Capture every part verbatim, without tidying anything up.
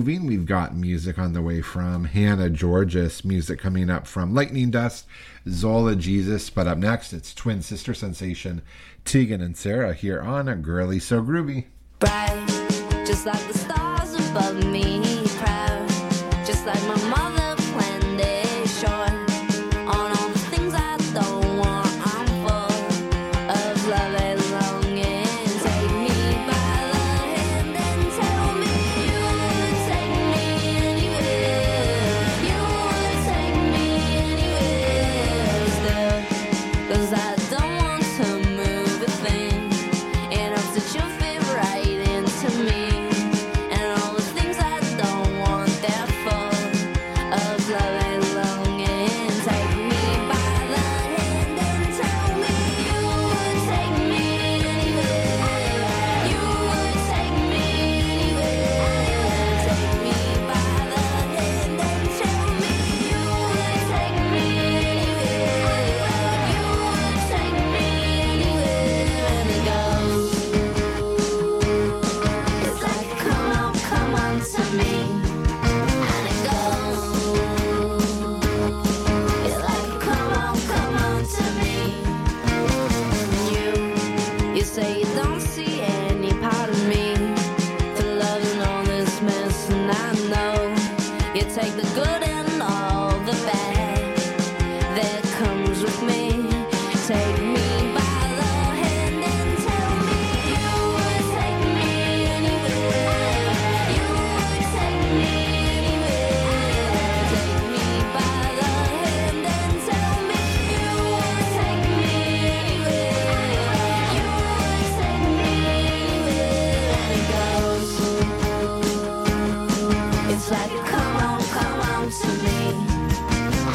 moving. We've got music on the way from Hannah Georges, music coming up from Lightning Dust, Zola Jesus. But up next, it's twin sister sensation Tegan and Sarah here on A Girly So Groovy. Bright, just like the stars above me, proud, just like my mother planned it, short on all the things I don't want. I'm full of love and longing. Take me by the hand and tell me you would take me anywhere. You would take me anywhere still, 'cause I don't want to move a thing, and hope that you'll fit right into me. And all the things I don't want, they're full of love and longing. Take me by the hand and tell me you would take me anywhere. You would take me anywhere. Take me by the hand and tell me you would take me anywhere. You would take me anywhere. And it goes, it's like come on, come on to me. And it goes, it's like come on, come on to me. You, you say you don't see any part of me for loving all this mess, and I know you take the good and all the bad that comes with me. Take me by the hand and tell me you would take me anywhere. You would take me anywhere. Take me by the hand and tell me you would take me anywhere. You would take me anywhere. And it goes, it's like come on, come on to me.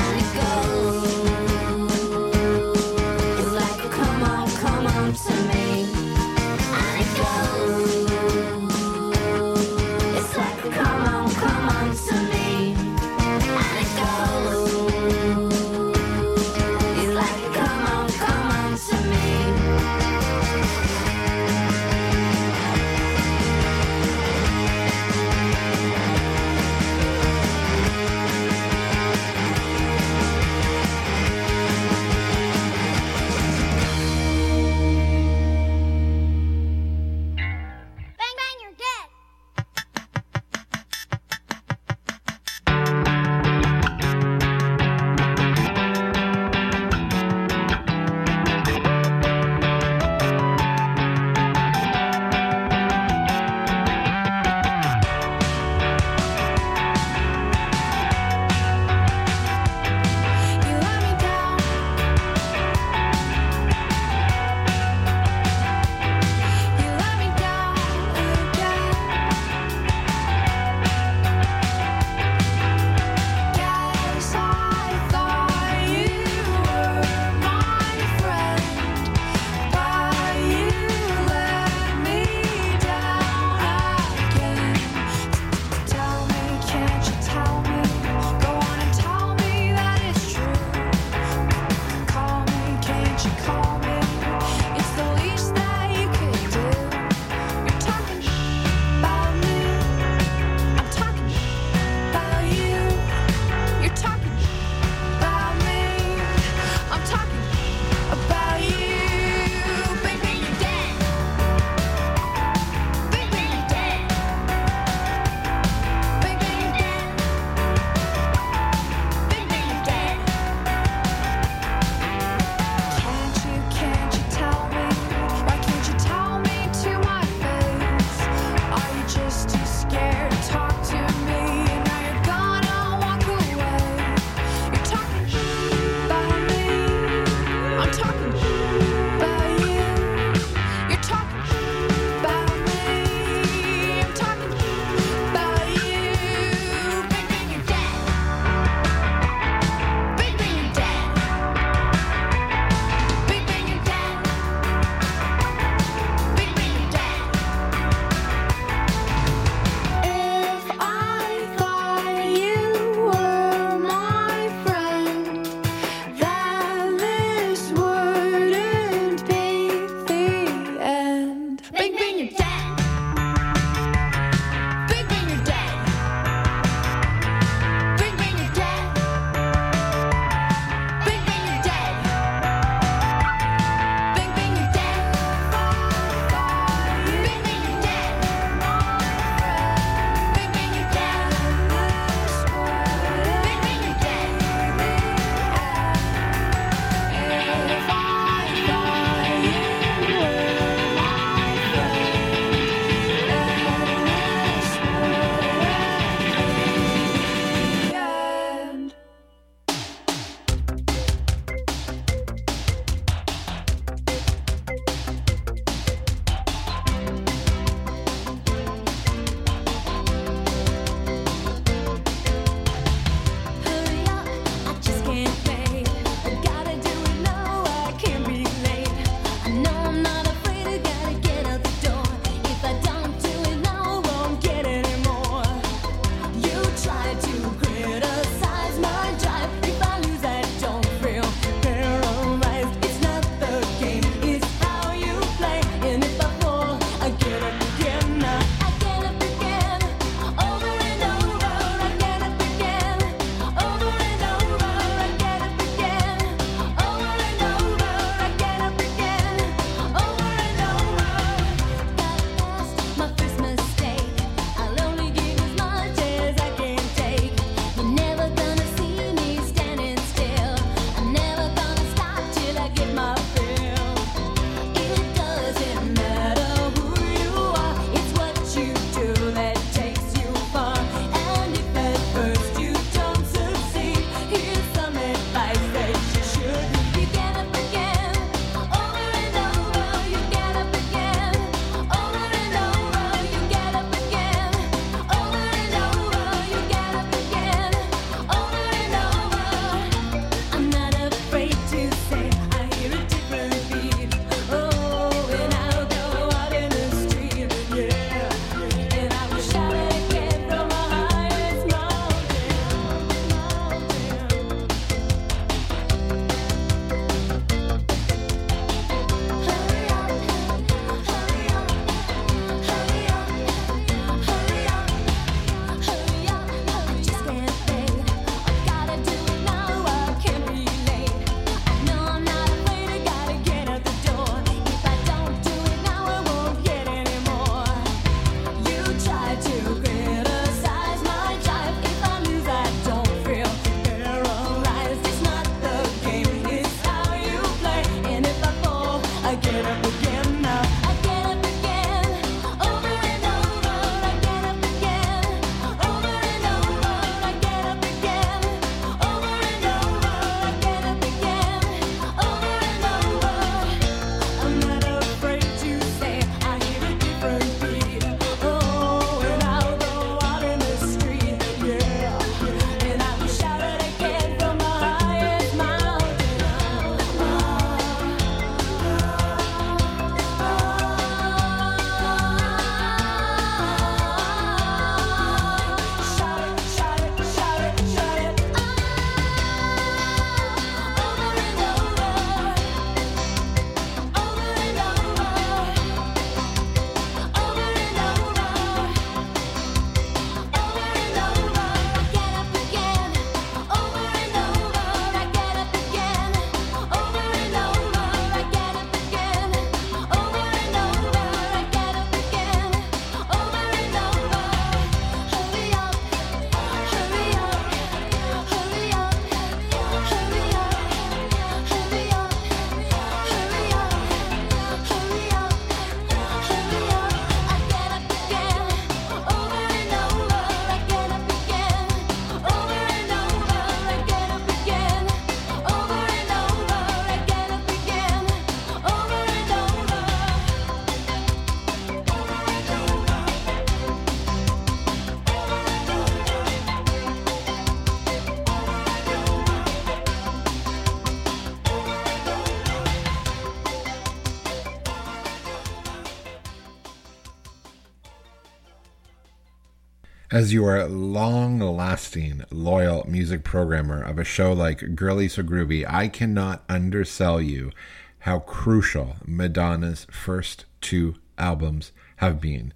As your long-lasting, loyal music programmer of a show like Girly So Groovy, I cannot undersell you how crucial Madonna's first two albums have been.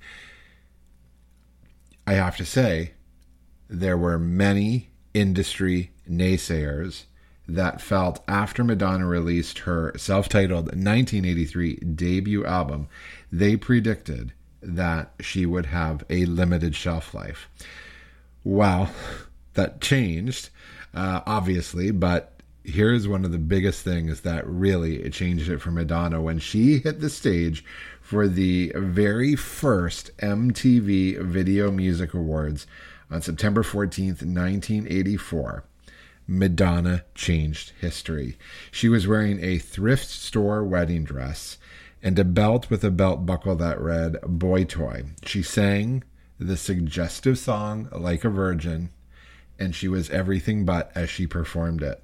I have to say, there were many industry naysayers that felt after Madonna released her self-titled nineteen eighty-three debut album, they predicted that she would have a limited shelf life. Well, that changed, uh, obviously, but here's one of the biggest things that really changed it for Madonna when she hit the stage for the very first M T V Video Music Awards on September fourteenth, nineteen eighty-four. Madonna changed history. She was wearing a thrift store wedding dress and a belt with a belt buckle that read Boy Toy. She sang the suggestive song Like a Virgin, and she was everything but as she performed it.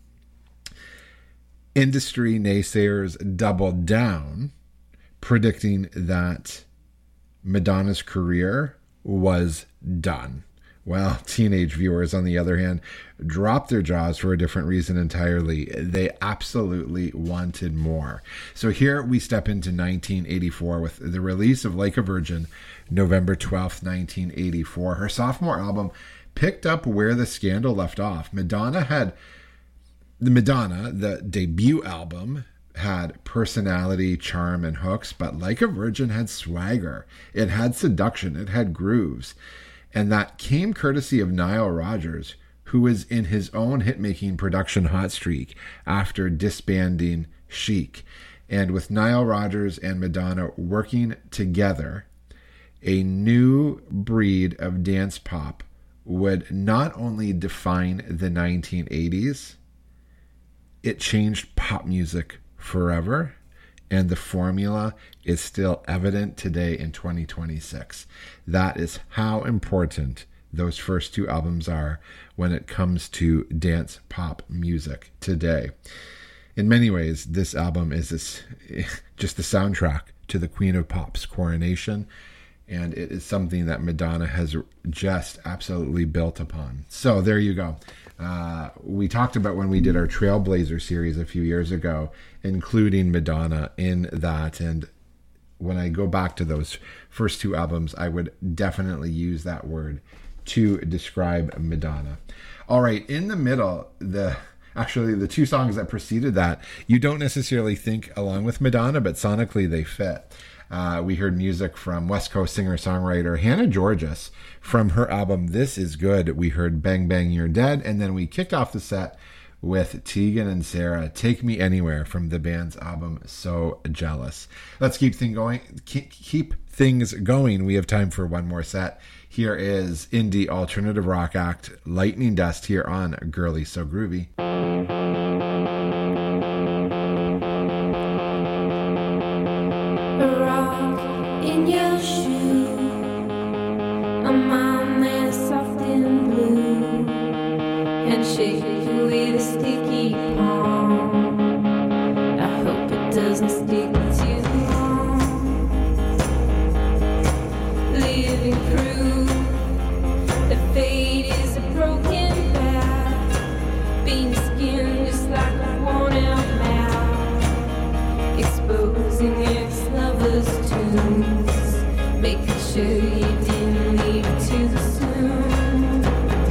Industry naysayers doubled down, predicting that Madonna's career was done. Well, teenage viewers, on the other hand, dropped their jaws for a different reason entirely. They absolutely wanted more. So here we step into nineteen eighty-four with the release of Like a Virgin, November twelfth, nineteen eighty-four. Her sophomore album picked up where the scandal left off. Madonna had, the Madonna, the debut album, had personality, charm, and hooks, but Like a Virgin had swagger. It had seduction. It had grooves. And that came courtesy of Nile Rodgers, who was in his own hit-making production hot streak after disbanding Chic. And with Nile Rodgers and Madonna working together, a new breed of dance pop would not only define the nineteen eighties, it changed pop music forever. And the formula is still evident today in twenty twenty-six. That is how important those first two albums are when it comes to dance pop music today. In many ways, this album is this, just the soundtrack to the Queen of Pop's coronation, and it is something that Madonna has just absolutely built upon. So there you go. Uh, we talked about when we did our Trailblazer series a few years ago, including Madonna in that. And when I go back to those first two albums, I would definitely use that word to describe Madonna. All right, in the middle, the actually the two songs that preceded that, you don't necessarily think along with Madonna, but sonically they fit. Uh, we heard music from West Coast singer-songwriter Hannah Georgas from her album This Is Good. We heard Bang Bang You're Dead, and then we kicked off the set with Tegan and Sara, Take Me Anywhere from the band's album So Jealous. Let's keep thing going. Keep, keep things going. We have time for one more set. Here is indie alternative rock act Lightning Dust here on Girly So Groovy. In your shoe, a mom that's soft and blue, and shake you with a sticky palm. I hope it doesn't stick too long. Living proof that fate is a broken back, being skinned just like a worn out mouth, exposing ex-lovers' tombs, making sure you didn't leave too soon.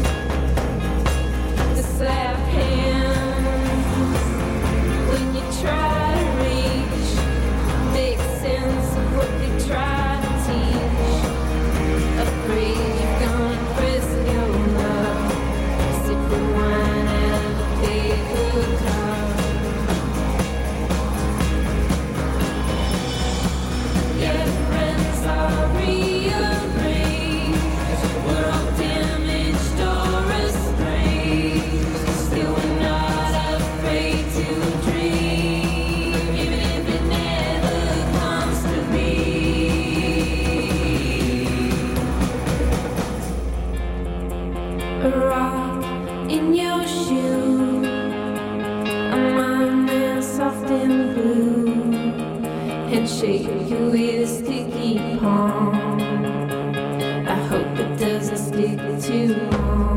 The slap hands when you try to reach, make sense of what they try to teach. Afraid you're gonna press your luck, sipping wine out of a paper cup. Your friends are rearranged, we're all damaged or estranged. Still we're not afraid to dream, even if it never comes to be. A rock in your shoe, a mind that's soft and blue, and shake you with a sticky palm. I hope it doesn't way too long.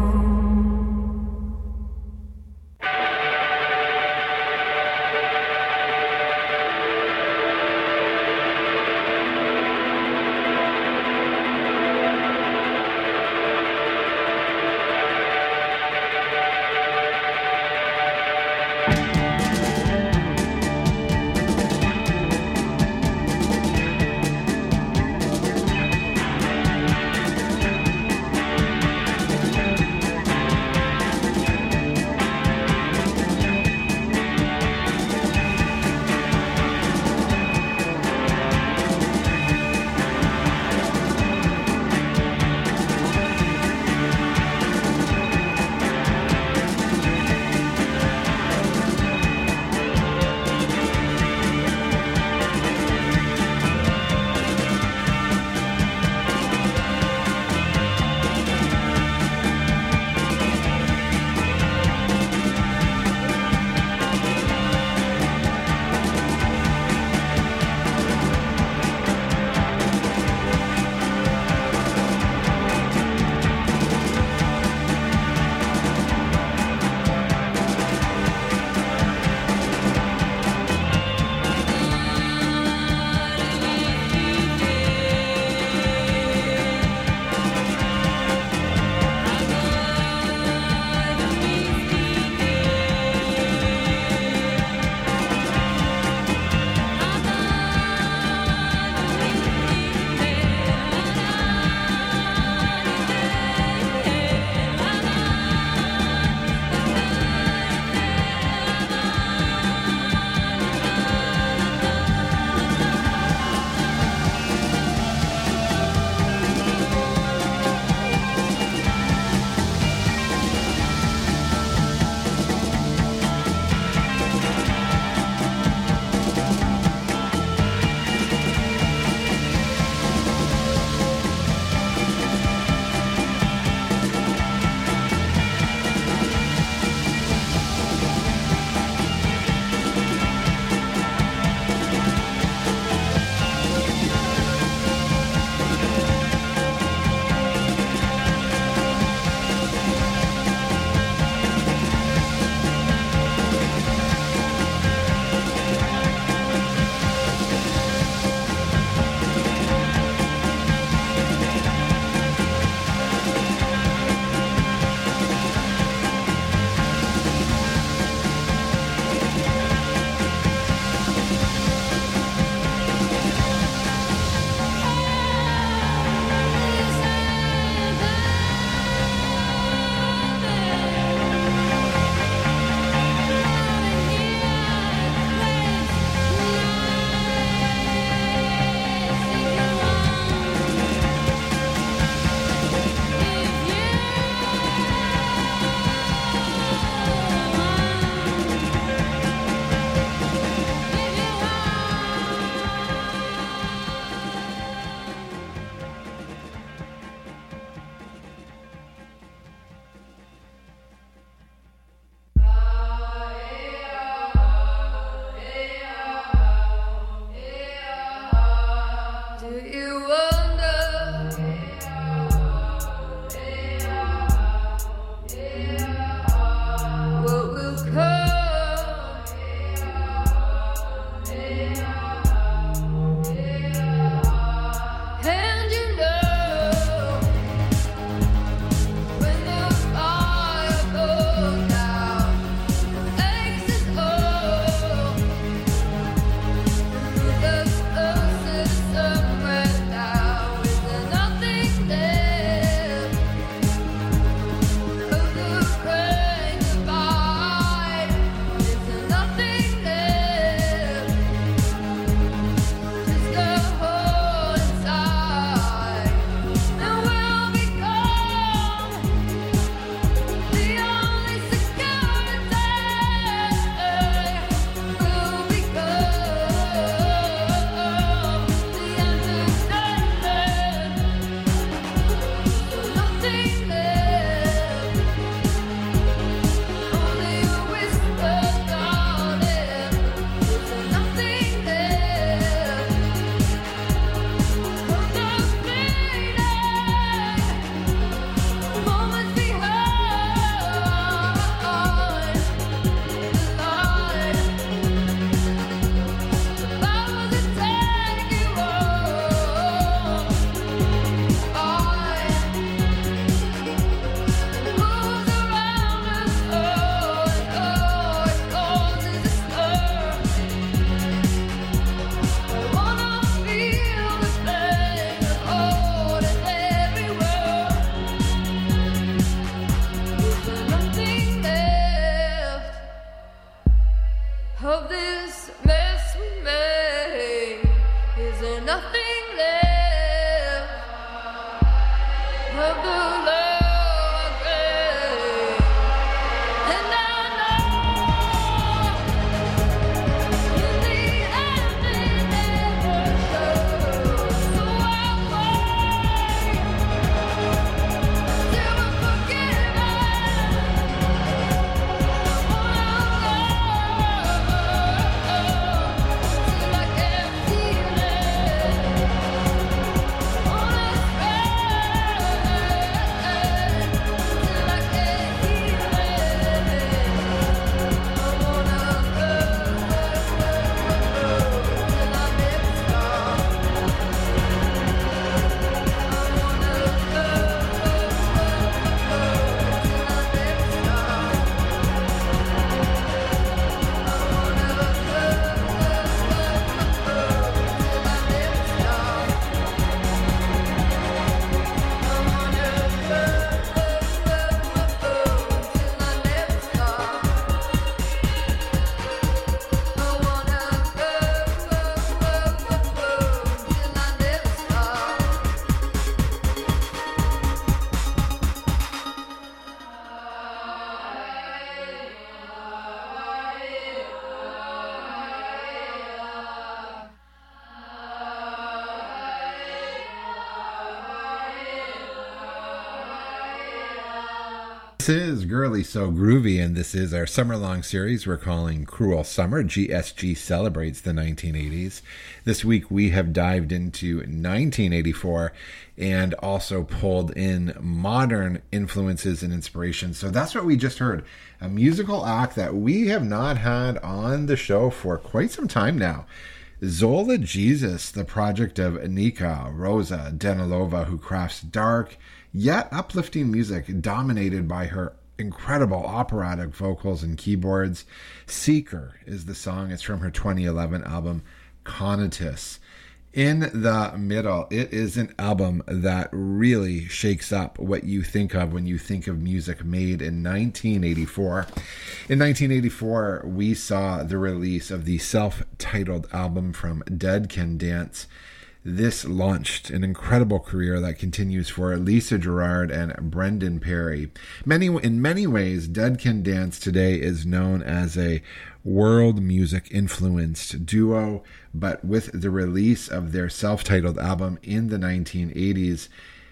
This is Girly So Groovy, and this is our summer-long series we're calling Cruel Summer. G S G celebrates the nineteen eighties. This week we have dived into nineteen eighty-four and also pulled in modern influences and inspirations. So that's what we just heard, a musical act that we have not had on the show for quite some time now. Zola Jesus, the project of Nika Rosa Danilova, who crafts dark yet uplifting music dominated by her incredible operatic vocals and keyboards. Seeker is the song. It's from her twenty eleven album Conatus. In the middle, it is an album that really shakes up what you think of when you think of music made in nineteen eighty-four. In nineteen eighty-four, we saw the release of the self-titled album from Dead Can Dance. This launched an incredible career that continues for Lisa Gerrard and Brendan Perry. Many, in many ways, Dead Can Dance today is known as a world music influenced duo, but with the release of their self-titled album in the nineteen eighties,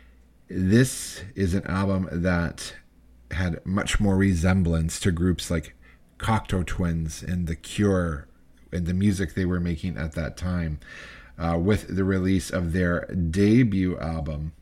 this is an album that had much more resemblance to groups like Cocteau Twins and The Cure and the music they were making at that time. Uh, with the release of their debut album.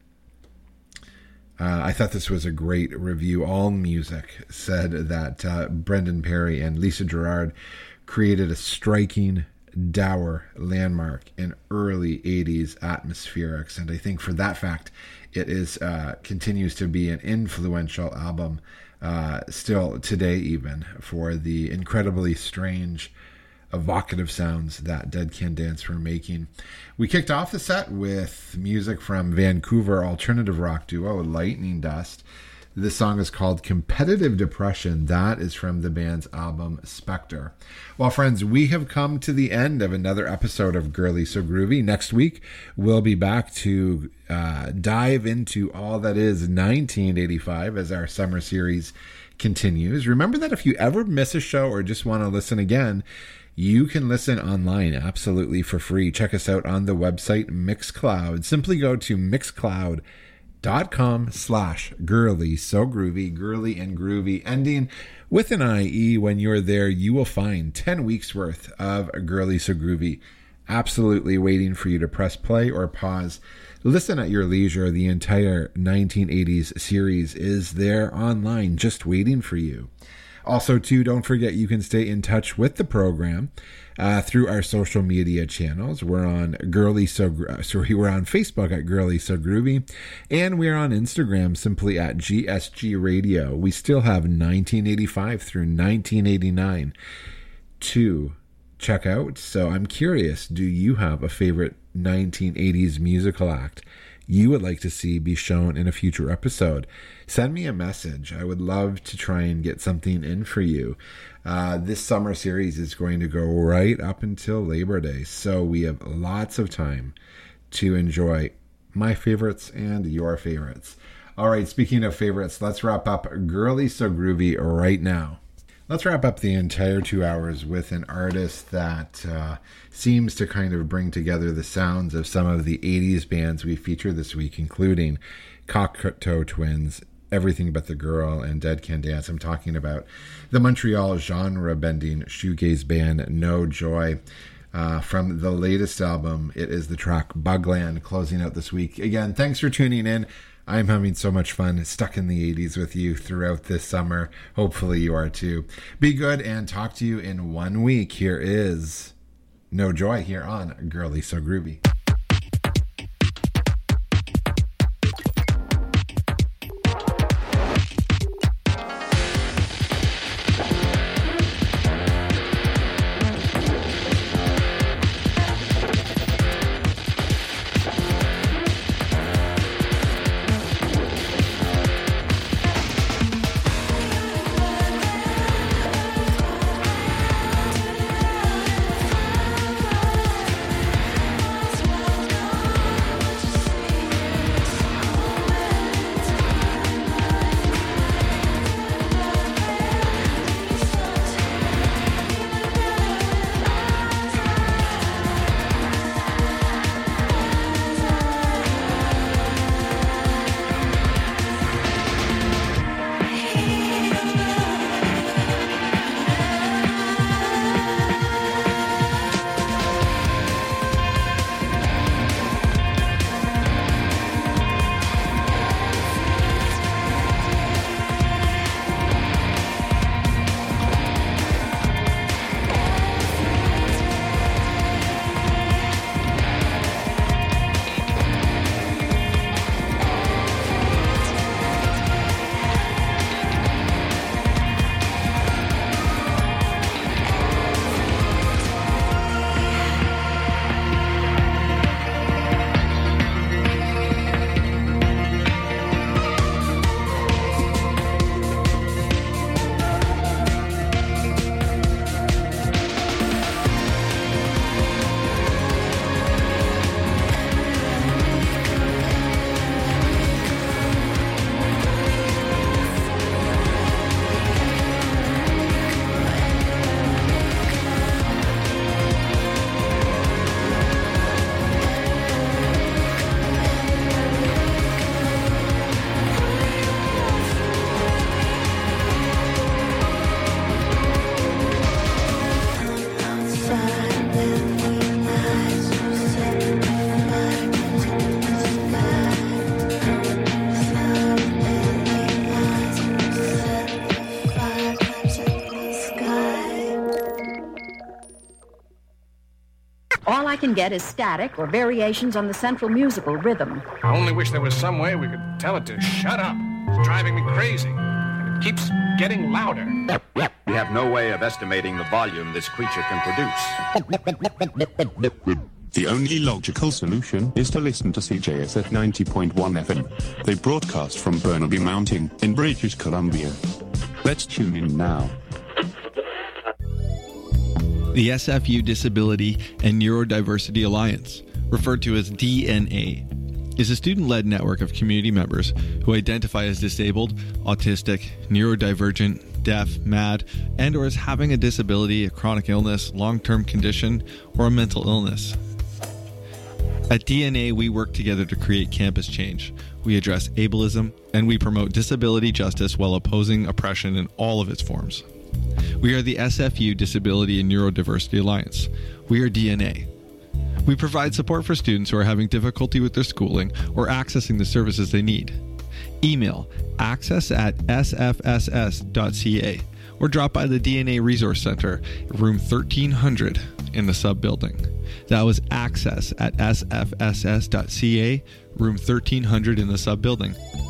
Uh, I thought this was a great review. All Music said that uh, Brendan Perry and Lisa Gerrard created a striking, dour landmark in early eighties atmospherics. And I think for that fact, it is uh, continues to be an influential album uh, still today even for the incredibly strange evocative sounds that Dead Can Dance were making. We kicked off the set with music from Vancouver alternative rock duo Lightning Dust. This song is called Competitive Depression. That is from the band's album Spectre. Well, friends, we have come to the end of another episode of Girly So Groovy. Next week, we'll be back to uh, dive into all that is nineteen eighty-five as our summer series continues. Remember that if you ever miss a show or just want to listen again, you can listen online absolutely for free. Check us out on the website Mixcloud. Simply go to mixcloud.com slash girly so groovy, girly and groovy, ending with an I E. When you're there, you will find ten weeks worth of Girly So Groovy absolutely waiting for you to press play or pause. Listen at your leisure. The entire nineteen eighties series is there online just waiting for you. Also, too, don't forget you can stay in touch with the program uh, through our social media channels. We're on Girly So sorry, we're on Facebook at Girly So Groovy, and we're on Instagram simply at G S G Radio. We still have nineteen eighty-five through nineteen eighty-nine to check out. So I'm curious, do you have a favorite nineteen eighties musical act you would like to see be shown in a future episode? Send me a message. I would love to try and get something in for you. Uh, this summer series is going to go right up until Labor Day, so we have lots of time to enjoy my favorites and your favorites. All right, speaking of favorites, let's wrap up Girly So Groovy right now. Let's wrap up the entire two hours with an artist that uh, seems to kind of bring together the sounds of some of the eighties bands we featured this week, including Cocteau Twins, Everything But the Girl, and Dead Can Dance. I'm talking about the Montreal genre-bending shoegaze band No Joy. Uh, from the latest album, it is the track Bugland, closing out this week. Again, thanks for tuning in. I'm having so much fun stuck in the eighties with you throughout this summer. Hopefully you are too. Be good and talk to you in one week. Here is No Joy here on Girly So Groovy. That's why can get is static or variations on the central musical rhythm. I only wish there was some way we could tell it to shut up. It's driving me crazy. And it keeps getting louder. We have no way of estimating the volume this creature can produce. The only logical solution is to listen to C J S at ninety point one F M. They broadcast from Burnaby Mountain in British Columbia. Let's tune in now. The S F U Disability and Neurodiversity Alliance, referred to as D N A, is a student-led network of community members who identify as disabled, autistic, neurodivergent, deaf, mad, and or as having a disability, a chronic illness, long-term condition, or a mental illness. At D N A, we work together to create campus change. We address ableism, and we promote disability justice while opposing oppression in all of its forms. We are the S F U Disability and Neurodiversity Alliance. We are D N A. We provide support for students who are having difficulty with their schooling or accessing the services they need. Email access at s f s s dot c a or drop by the D N A Resource Center, room thirteen hundred in the sub-building. That was access at s f s s dot c a, room thirteen hundred in the sub-building.